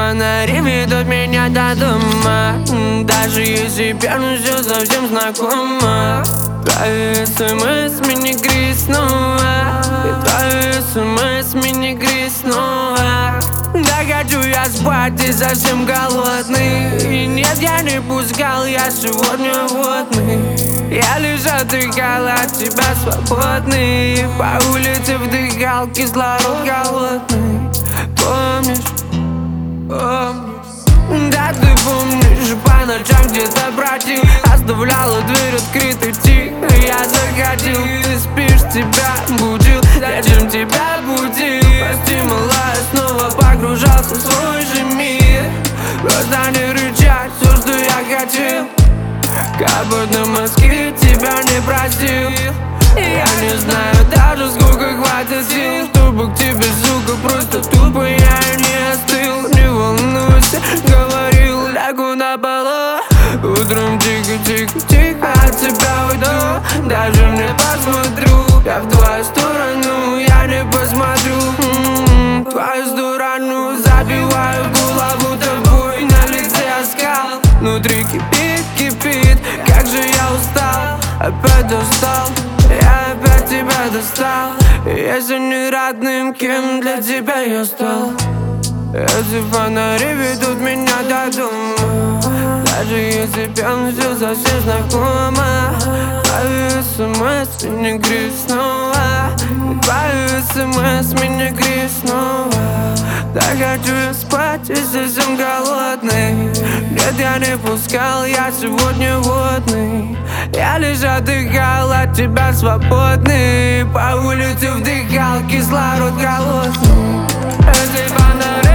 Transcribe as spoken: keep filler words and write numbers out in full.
фонари ведут меня до дома, даже если пьяный, все совсем знакомо. Твои смс мне грустно, и твои смс мне грустно. Да хочу я спать и совсем голодный, и нет, я не пускал, я сегодня водный. Я лишь отдыхал от тебя свободный, по улице вдыхал кислород голодный. Помнишь, помнишь, да ты помнишь, по ночам где-то бродил, оставляла дверь открытой тихо, я заходил. Ты спишь, тебя будил, зачем тебя будил? Прости, малая, снова погружался в свой же мир. Просто не рычать, все, что я хотел, как будто мозги тебя не просил. Я не знаю даже, сколько хватит сил, чтобы к тебе, сука, просто тупо я не остыл. Не волнуйся, говорил, лягу на полу, утром тихо-тихо-тихо от тебя уйду. Даже не посмотрю я в твою сторону, я не посмотрю м-м, в твою сторону. Забиваю голову тобой, на лице оскал, внутри кипит, кипит, как же я устал, опять достал, я опять тебя достал. Если не родным, кем для тебя я стал? Эти фонари ведут меня до дома, даже если пьян, все совсем знакомо. Твои смс мне грустно, твои смс мне грустно. Да хочу я спать и совсем голодный, нет, я не пускал, я сегодня водный. Я лишь отдыхал от тебя свободный, по улице вдыхал кислород голодный. Эти фонари